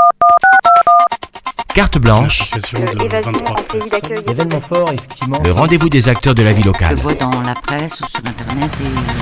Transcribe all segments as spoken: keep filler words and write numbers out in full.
Carte blanche, événement fort, effectivement. le rendez-vous des acteurs de la vie locale. Je vois dans la presse ou sur internet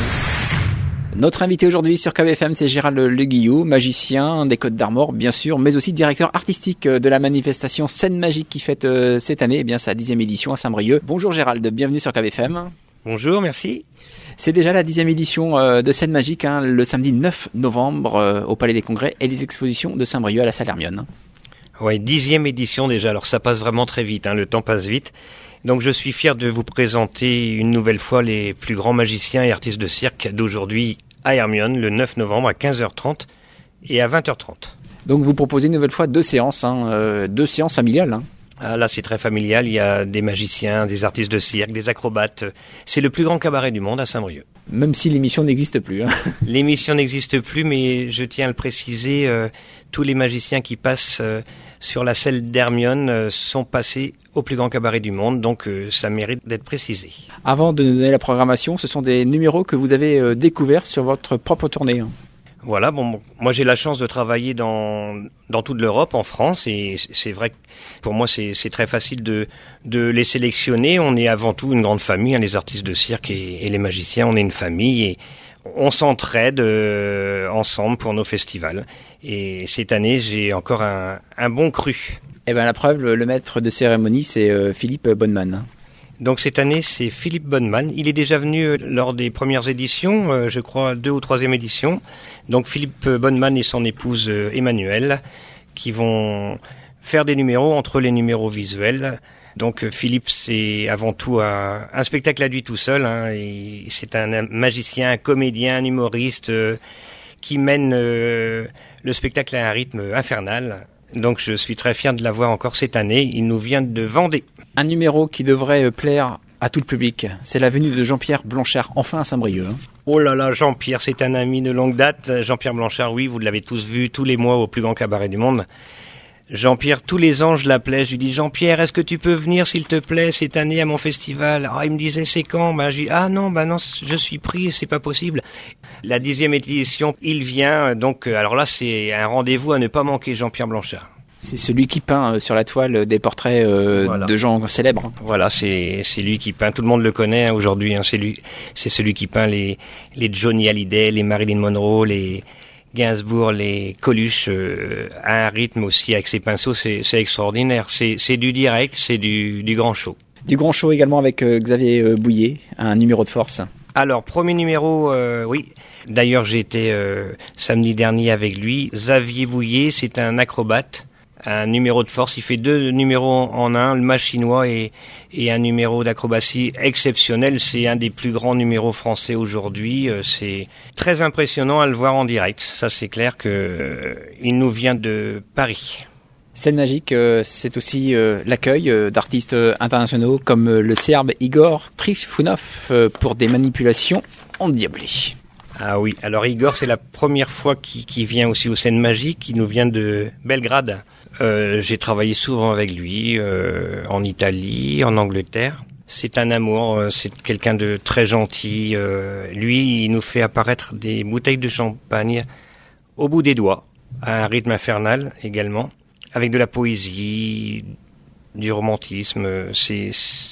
et... Notre invité aujourd'hui sur K B F M, c'est Gérald Leguillou, magicien des Côtes d'Armor, bien sûr, mais aussi directeur artistique de la manifestation Scène Magique qui fête euh, cette année eh bien, sa dixième édition à Saint-Brieuc. Bonjour Gérald, bienvenue sur K B F M. Bonjour, merci. C'est déjà la dixième édition euh, de Scène Magique, hein, le samedi neuf novembre euh, au Palais des Congrès et les expositions de Saint-Brieuc à la salle Hermione. Ouais, dixième édition déjà, alors ça passe vraiment très vite, hein, le temps passe vite. Donc je suis fier de vous présenter une nouvelle fois les plus grands magiciens et artistes de cirque d'aujourd'hui à Hermione, le neuf novembre à quinze heures trente et à vingt heures trente. Donc vous proposez une nouvelle fois deux séances, hein, euh, deux séances familiales. Hein. Ah, là c'est très familial, il y a des magiciens, des artistes de cirque, des acrobates. C'est le plus grand cabaret du monde à Saint-Brieuc. Même si l'émission n'existe plus. Hein. L'émission n'existe plus, mais je tiens à le préciser, euh, tous les magiciens qui passent euh, sur la scène d'Hermione euh, sont passés au plus grand cabaret du monde, donc euh, ça mérite d'être précisé. Avant de nous donner la programmation, ce sont des numéros que vous avez euh, découverts sur votre propre tournée. Hein. Voilà, bon, moi j'ai la chance de travailler dans dans toute l'Europe, en France, et c'est vrai que pour moi c'est c'est très facile de de les sélectionner. On est avant tout une grande famille, hein, les artistes de cirque et, et les magiciens, on est une famille et on s'entraide euh, ensemble pour nos festivals. Et cette année, j'ai encore un un bon cru. Eh ben la preuve, le, le maître de cérémonie, c'est euh, Philippe Bonneman. Donc cette année, c'est Philippe Bonneman. Il est déjà venu euh, lors des premières éditions, euh, je crois deux ou troisième édition. Donc Philippe Bonneman et son épouse euh, Emmanuelle, qui vont faire des numéros entre les numéros visuels. Donc euh, Philippe, c'est avant tout un, un spectacle à lui tout seul. Hein, et c'est un magicien, un comédien, un humoriste euh, qui mène euh, le spectacle à un rythme infernal. Donc je suis très fier de l'avoir encore cette année. Il nous vient de Vendée. Un numéro qui devrait plaire à tout le public. C'est la venue de Jean-Pierre Blanchard, enfin à Saint-Brieuc. Hein. Oh là là, Jean-Pierre, c'est un ami de longue date. Jean-Pierre Blanchard, oui, vous l'avez tous vu tous les mois au plus grand cabaret du monde. Jean-Pierre, tous les ans, je l'appelais, je lui dis, Jean-Pierre, est-ce que tu peux venir, s'il te plaît, cette année à mon festival? Ah, il me disait, c'est quand? Bah, je dis, ah non, bah non, je suis pris, c'est pas possible. La dixième édition, il vient, donc, alors là, c'est un rendez-vous à ne pas manquer, Jean-Pierre Blanchard. C'est celui qui peint euh, sur la toile des portraits euh, voilà. de gens célèbres. Voilà, c'est c'est lui qui peint. Tout le monde le connaît hein, aujourd'hui. Hein, c'est lui, c'est celui qui peint les les Johnny Hallyday, les Marilyn Monroe, les Gainsbourg, les Coluche euh, à un rythme aussi avec ses pinceaux. C'est c'est extraordinaire. C'est c'est du direct, c'est du du grand show. Du grand show également avec euh, Xavier euh, Bouillet, un numéro de force. Alors premier numéro, euh, oui. D'ailleurs j'ai été euh, samedi dernier avec lui. Xavier Bouillet, c'est un acrobate. Un numéro de force, il fait deux numéros en un, le mage chinois et, et un numéro d'acrobatie exceptionnel. C'est un des plus grands numéros français aujourd'hui. C'est très impressionnant à le voir en direct. Ça, c'est clair que euh, il nous vient de Paris. Scène Magique, euh, c'est aussi euh, l'accueil euh, d'artistes euh, internationaux comme euh, le Serbe Igor Trifounov euh, pour des manipulations endiablées. Ah oui, alors Igor, c'est la première fois qu'il, qu'il vient aussi aux Scènes Magiques. Il nous vient de Belgrade. Euh, j'ai travaillé souvent avec lui, euh, en Italie, en Angleterre. C'est un amour, euh, c'est quelqu'un de très gentil. Euh, lui, il nous fait apparaître des bouteilles de champagne au bout des doigts, à un rythme infernal également, avec de la poésie, du romantisme. C'est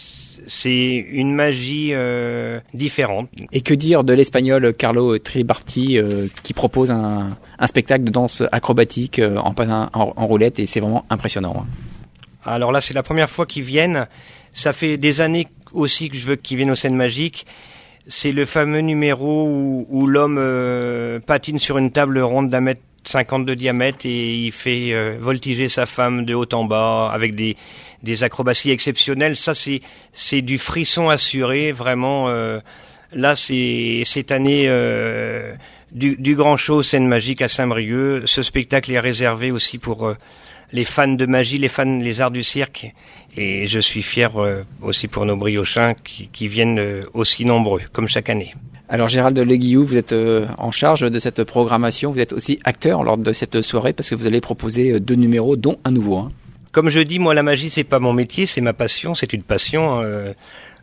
c'est une magie euh, différente. Et que dire de l'espagnol Carlo Tribarti euh, qui propose un, un spectacle de danse acrobatique euh, en, en, en roulette et c'est vraiment impressionnant. Hein. Alors là, c'est la première fois qu'ils viennent. Ça fait des années aussi que je veux qu'ils viennent aux Scènes Magiques. C'est le fameux numéro où, où l'homme euh, patine sur une table ronde d'un mètre cinquante de diamètre et il fait euh, voltiger sa femme de haut en bas avec des des acrobaties exceptionnelles. Ça c'est c'est du frisson assuré vraiment. Euh, là c'est cette année euh, du du grand show Scène Magique à Saint-Brieuc. Ce spectacle est réservé aussi pour euh, les fans de magie, les fans les arts du cirque et je suis fier euh, aussi pour nos briochins qui qui viennent euh, aussi nombreux comme chaque année. Alors Gérald Leguillou, vous êtes euh, en charge de cette programmation, vous êtes aussi acteur lors de cette soirée parce que vous allez proposer deux numéros dont un nouveau. Hein. Comme je dis, moi la magie c'est pas mon métier, c'est ma passion, c'est une passion. Euh,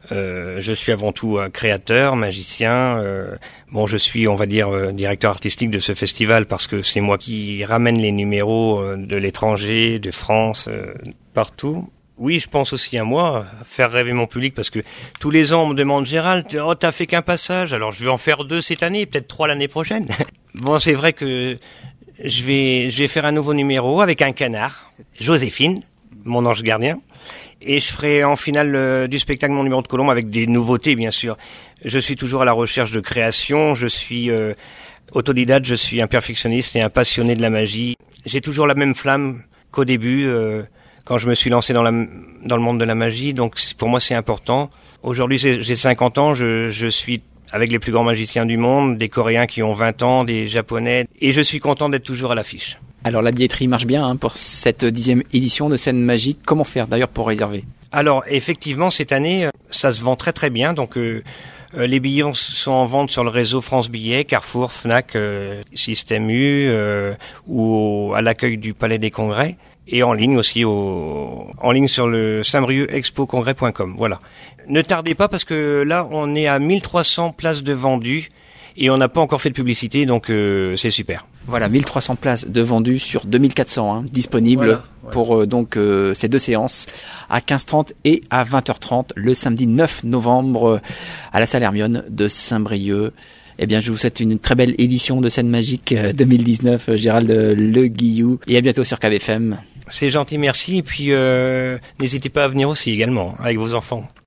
Euh, je suis avant tout un créateur, magicien. Euh, bon, je suis, on va dire, euh, directeur artistique de ce festival parce que c'est moi qui ramène les numéros euh, de l'étranger, de France, euh, partout. Oui, je pense aussi à moi, à faire rêver mon public parce que tous les ans on me demande Gérald, oh t'as fait qu'un passage, alors je vais en faire deux cette année, peut-être trois l'année prochaine. Bon, c'est vrai que je vais, je vais faire un nouveau numéro avec un canard, Joséphine, mon ange gardien. Et je ferai en finale euh, du spectacle mon numéro de Colombe avec des nouveautés, bien sûr. Je suis toujours à la recherche de création, je suis euh, autodidacte, je suis un perfectionniste et un passionné de la magie. J'ai toujours la même flamme qu'au début, euh, quand je me suis lancé dans, la, dans le monde de la magie. Donc pour moi c'est important. Aujourd'hui j'ai cinquante ans, je, je suis avec les plus grands magiciens du monde, des Coréens qui ont vingt ans, des Japonais, et je suis content d'être toujours à l'affiche. Alors la billetterie marche bien hein, pour cette dixième édition de Scène Magique. Comment faire d'ailleurs pour réserver? Alors effectivement cette année ça se vend très très bien. Donc euh, les billets sont en vente sur le réseau France Billets, Carrefour, Fnac, euh, Système U euh, ou au, à l'accueil du Palais des Congrès et en ligne aussi au, en ligne sur le Saint-Brieuc expo congrès point com. Voilà. Ne tardez pas parce que là on est à mille trois cents places de vendues. Et on n'a pas encore fait de publicité, donc euh, c'est super. Voilà, mille trois cents places de vendues sur deux mille quatre cents hein, disponibles voilà, voilà. pour euh, donc euh, ces deux séances à quinze heures trente et à vingt heures trente le samedi neuf novembre euh, à la salle Hermione de Saint-Brieuc. Eh bien, je vous souhaite une très belle édition de Scène Magique deux mille dix-neuf, Gérald Le Guillou, et à bientôt sur K B F M. C'est gentil, merci. Et puis, euh, n'hésitez pas à venir aussi également avec vos enfants.